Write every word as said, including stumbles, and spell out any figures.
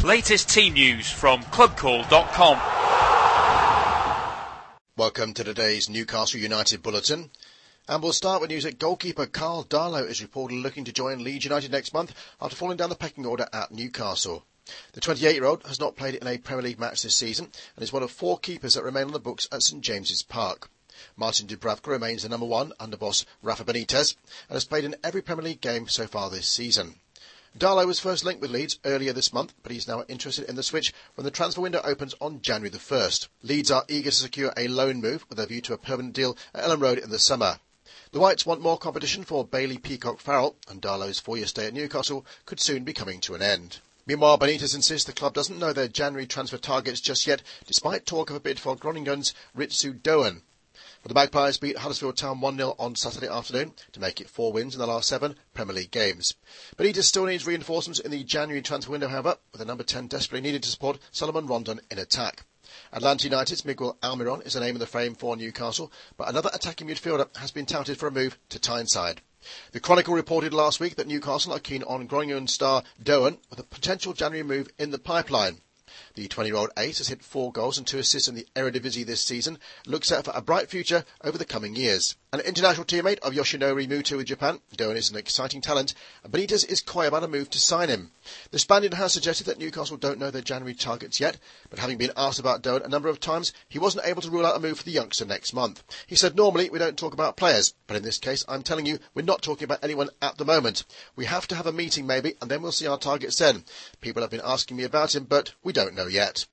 latest team news from club call dot com. Welcome to today's Newcastle United Bulletin. And we'll start with news that goalkeeper Carl Darlow is reportedly looking to join Leeds United next month after falling down the pecking order at Newcastle. The twenty-eight-year-old has not played in a Premier League match this season and is one of four keepers that remain on the books at St James's Park. Martin Dubravka remains the number one under boss Rafa Benitez and has played in every Premier League game so far this season. Darlow was first linked with Leeds earlier this month, but he's now interested in the switch when the transfer window opens on January the first. Leeds are eager to secure a loan move with a view to a permanent deal at Ellen Road in the summer. The Whites want more competition for Bailey Peacock Farrell, and Darlow's four-year stay at Newcastle could soon be coming to an end. Meanwhile, Benitez insists the club doesn't know their January transfer targets just yet, despite talk of a bid for Groningen's Ritsu Doan. But the Magpies beat Huddersfield Town one nil on Saturday afternoon to make it four wins in the last seven Premier League games. Benitez still needs reinforcements in the January transfer window, however, with the number ten desperately needed to support Solomon Rondon in attack. Atlanta United's Miguel Almiron is the name in the frame for Newcastle, but another attacking midfielder has been touted for a move to Tyneside. The Chronicle reported last week that Newcastle are keen on Groningen star Doan with a potential January move in the pipeline. The twenty-year-old ace has hit four goals and two assists in the Eredivisie this season and looks set for a bright future over the coming years. An international teammate of Yoshinori Muto with Japan, Doan is an exciting talent, and Benitez is coy about a move to sign him. The Spaniard has suggested that Newcastle don't know their January targets yet, but having been asked about Doan a number of times, he wasn't able to rule out a move for the youngster next month. He said, "Normally we don't talk about players, but in this case I'm telling you we're not talking about anyone at the moment. We have to have a meeting maybe, and then we'll see our targets then. People have been asking me about him, but we don't know yet."